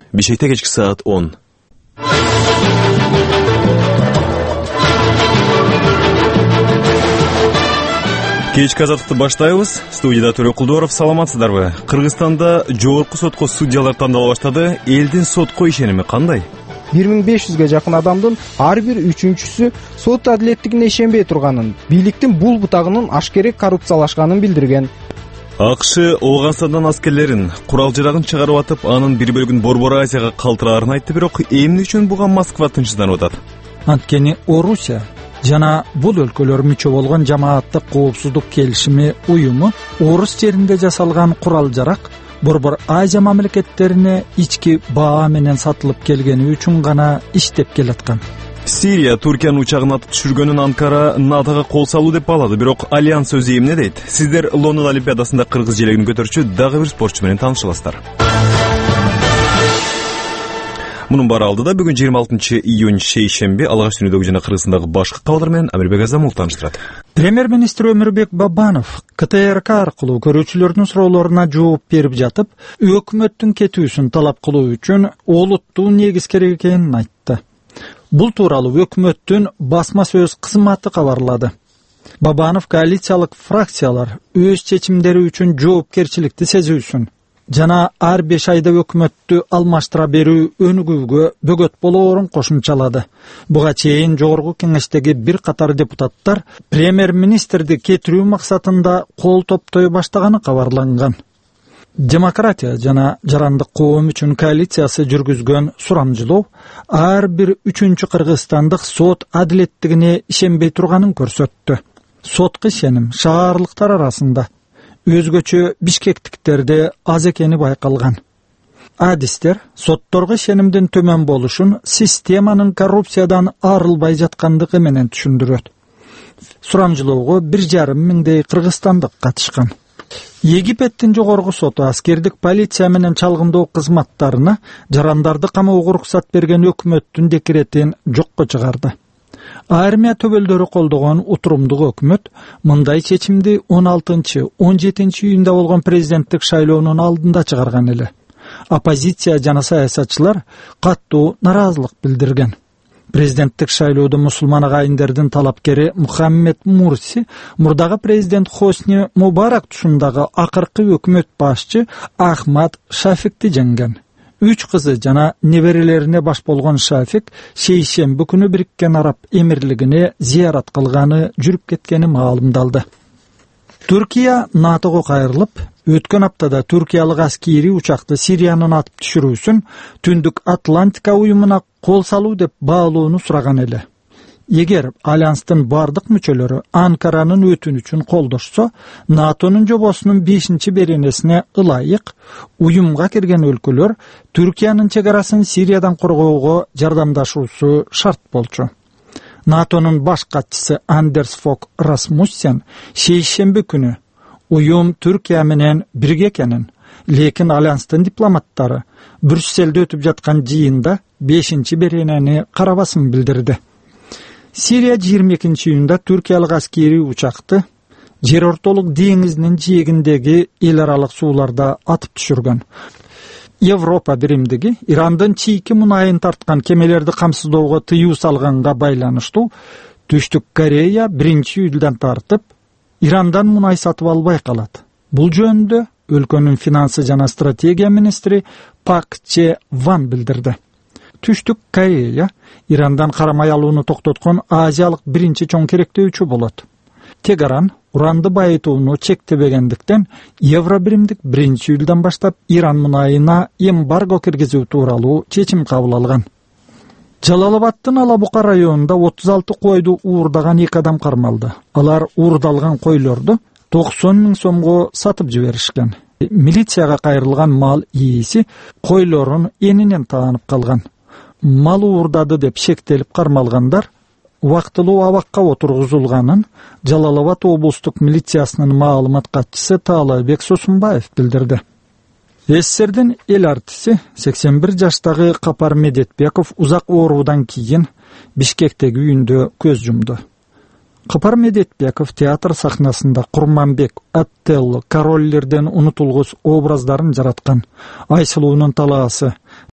Бишкекте кечки саат 10. Кечки азаттыкты баштайбыз. Студияда Төрө Кулдоров, саламатсыздарбы? Кыргызстанда жогорку сотко судьялар тандала баштады. Элдин сотко ишеними кандай? 1500ге жакын адамдын ар бир үчүнчүсү сот адилеттигине ишенбей турганын, бийликтин бул бутагынын ашкерек коррупциялашканын билдирген. АКШ Ооганстандан аскерлерин курал жарагын чыгарып атып, анын бир бөлүгүн Борбор Азияга калтырарын айтты, бирок эмне үчүн буга Москва тынчсызданып атат? Анткени Орусия жана бул өлкөлөр мүчө болгон жамааттык коопсуздук келишими уюму орус жеринде жасалган курал жарак Борбор Азия мамлекеттерине ички баа менен сатылып келгени үчүн гана иштеп келаткан. Сирия Туркиянын учагын атып түшүргөнүн Анкара НАТОго кол салуу деп баалады, бирок Альянс өзү эмне дейт? Сиздер Лондон Олимпиадасында кыргыз желегин көтөрчү дагы бир спортчу менен таанышыласыздар. Мунун баары алдыда бүгүн 26 июнь шейшемби алгач дүйнөдөгү жана Кыргызстандагы башка кабарлар менен Амирбек Азамов тааныштырат. Премьер-министр Өмүрбек Бабанов КТРК аркылуу көрүүчүлөрдүн суроолоруна жооп берип жатып, өкмөттүн кетүүсүн талап кылуу үчүн олуттуу негиз керек экенин айтты. Бул тууралуу өкмөттүн басма сөз кызматы кабарлады. Бабанов коалициялык фракциялар өз чечимдери үчүн жоопкерчиликти сезүүсүн жана ар 5 айда өкмөттү алмаштыра берүү өнүгүүгө бөгөт болоорун кошумчалады. Буга чейин жогорку кеңештеги бир катар депутаттар премьер-министрди кетирүү максатында кол топтой баштаганы кабарланган. Демократия жана жарандык коом үчүн коалициясы жүргүзгөн сурамжылоо ар бир үчүнчү кыргызстандык сот адилеттигине ишенбей турганын көрсөттү. Сотко ишеним шаарлыктар арасында, өзгөчө бишкектиктерде аз экени байкалган. Адистер сотторго ишенимдин төмөн болушун системанын коррупциядан арылбай жаткандыгы менен түшүндүрөт. Сурамжылоого 1,5 миңдей кыргызстандык катышкан. Египеттин жогорку соту аскердик полиция менен чалгындоо кызматтарына жарандарды камоого уруксат берген өкмөттүн декретин жокко чыгарды. Армия төбөлдөрү колдогон утурумдук өкмөт мындай чечимди 16-17 июнда болгон президенттик шайлоонун алдында чыгарган эле. Оппозиция жана саясатчылар каттуу наразылык билдирген. Президенттик шайлоодо мусулман агайындардын талапкери Мухаммед Мурси мурдагы президент Хосни Мубарак тушундагы акыркы өкмөт башчы Ахмад Шафикти жеңген. 3 кызы жана неберелерине баш болгон Шафик шейшемби күнү Бириккен Араб Эмирлигине зыярат кылганы жүрүп кеткени маалымдалды. Түркия НАТОго кайрылып, өткөн аптада түркиялык аскери учакты Сириянын атып түшүрүүсүн Түндүк Атлантика уюмуна кол салуу деп баалоону сураган эле. Эгер Альянстын бардык мүчөлөрү Анкаранын өтүнүчүн колдошсо, НАТОнун жобосунун 5-беренесине ылайык уюмга кирген өлкөлөр Түркиянын чегарасын Сириядан коргоого жардамдашуусу шарт болчу. НАТОнун баш катчысы Андерс Фок Расмуссен шейшемби күнү уюм Түркия менен бирге экенин, лекин Альянстын дипломаттары Брюсселде өтүп жаткан жыйында 5-беренени карабасын билдирди. Сирия 22 июнда түркиялык аскери учакты жер ортолук деңизинин жээгиндеги эл аралык сууларда атып түшүргөн. Европа биримдиги Ирандын чийки мунайын тарткан кемелерди камсыздоого тыюу салганга байланыштуу Түштүк Корея 1-июлдан тартып Ирандан мунай сатып албай калат. Бул жөнүндө өлкөнүн финансы жана стратегия министри Пак Че Ван билдирди. Түштүк Корея Ирандан карамай алууну токтоткон азиялык биринчи чоң керектөөчү болот. Тегеран уранды байытууну чектебегендиктен евро биримдик 1-июлдан баштап Иран мунайына эмбарго киргизүү тууралуу чечим кабыл алган. Жалалабадтын Алабука районунда 36 койду уурдаган 2 адам кармалды. Алар уурдалган койлорду 90 миң сомго сатып жиберишкен. Милицияга кайрылган мал ээси койлорун энинен таанып калган. Мал уурдады деп шектелип кармалгандар убактылуу абакка отургузулганын Жалалабад облустук милициясынын маалымат катчысы Таалайбек Сосунбаев билдирди. СССРдин эл артиси 81 жаштагы Капар Медетбеков узак ооруудан кийин Бишкектеги үйүндө көз жумду. Капар Медетбеков театр сахнасында Курманбек, Аттелло, короллерден унутулгус образдарын жараткан. Айсылуунун талаасы,